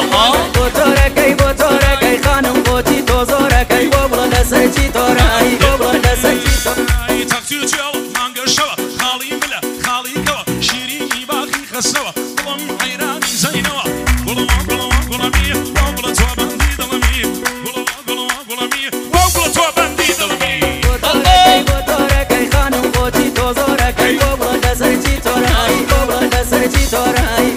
بوتورکی بوتورکی خانم بوتی تو زورکی بابا لسرچی تورایی بابا لسرچی تورایی تقصیر چیال مانگا شوا خالی ملا خالی کوا شیرینی باقی خسوا بلم حیرانی زینوا بلم بلمی بابا تو بندی دلمی بلمی بابا تو بندی دلمی بوتورکی خانم بوتی تو زورکی بابا لسرچی تورایی بابا لسرچی تورایی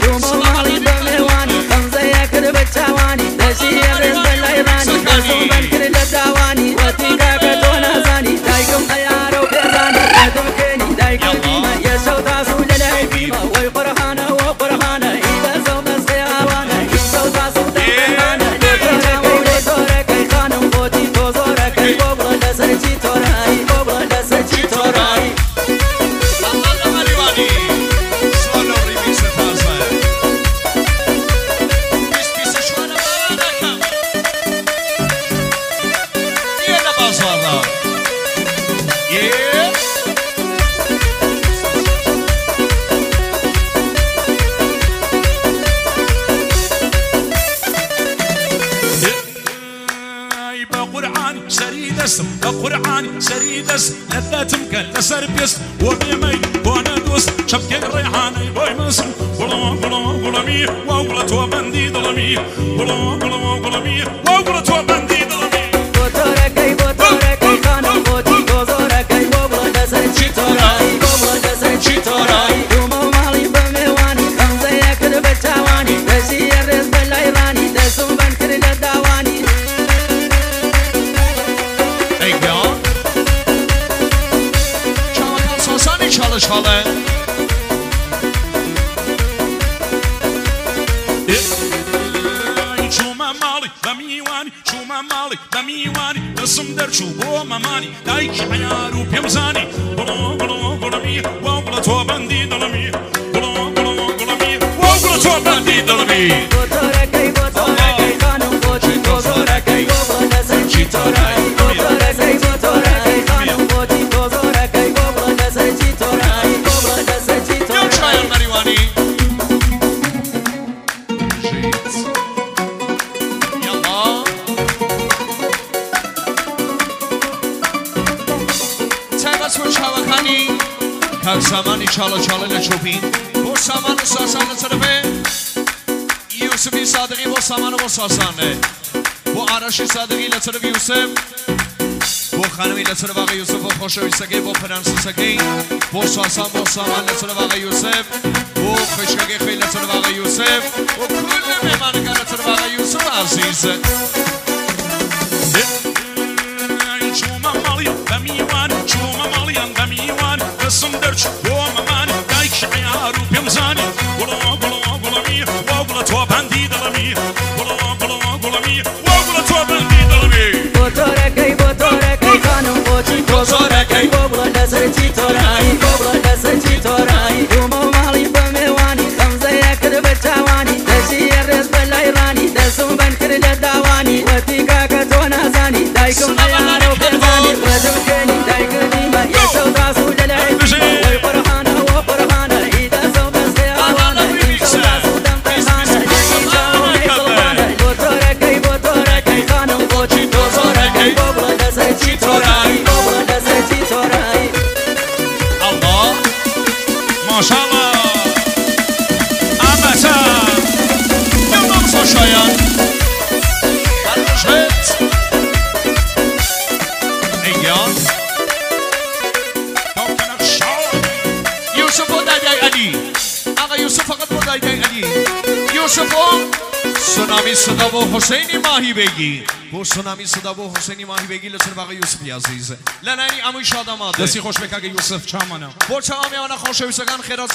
قرآن سريدس لذاتم كان لسربيس وبيمي وانا دوس شبكي الريحاني باي مسم بلمي وقلت وبندي ظلمي بلمي وقلت وبندي ظلمي بوتورکی بوتورکی خانم بوتی تو زورکی بابا لسرچی تورایی بابا لسرچی تورایی دومو مالی بمیوانی خمزه یکر بچوانی دشی رز بلایرانی دسم بنکر لدوانی چاله چاله چوما مالی بمیوانی چوما مالی بمیوانی دسم در چوبو ممانی دایکی عیارو پیمزانی بلمی وابلا تو بندی دلمی بلمی وابلا تو بندی دلمی بوتورکی بوتورکی خانم بوتی تو زورکی بابا لسرچی تورایی بوتورکی بوتورکی خانم بوتی تو زورکی بابا لسرچی تورایی بابا لسرچی تورایی چای مریوانی یالا تبس و چاوکانی کل سامانی چالا چالا لچوبین با سامان و ساسان لطرفه یوسفی صادقی با سامان و با ساسانه با عرشی صادقی لطرف یوسف با خانمی لطرف آقا یوسف با خوشوی سگی با پرنسی سگی با ساسان با سامان لطرف آقا یوسف با خشکگی خیلی لطرف آقا یوسف با کل میمانگا لطرف آقا یوسف عزیز چوما مالیان بمیوان چوما مالیان بمیوان قسم درچ با ممانی دایک عیارو پیمزانی بلمی وابلا تو بندی دلمی بلمی وابلا تو بندی دلمی بوتورکی بوتورکی خانم بوتی تو زورکی بابا لسرچی تورایی بابا لسرچی تورایی دومو مالی بمیوانی خمزه یکر بچوانی دشی رز بلایرانی دسم بنکر لدوانی وتی کاکا تو نازانی دایکم عیارو پیمزانی رزم کنی دایک دیما یسو تاسو للعی وی قرحانه و قرحانه ایدا زو بسته آوانه ایسو تاسو دم قرحانه بوتورکی بوتورکی خانم بوتی تو زورکی بابا لسرچی تورایی بابا لسرچی تورایی الله ماشاءالله امتا یونم سوشاyan برشت ایان دکتر شاه یوسف و دایای علی آقا یوسف فقط با دایای علی یوسف و سونامی صدا و حسینی ماهی بگی با سونامی صدا و حسینی ماهی بگی لطفاً آقا یوسفی عزیز لنانی اموی شادماده دستی خوش بک اگه یوسف چامانه با چامی آن خوش ویسگان خیرات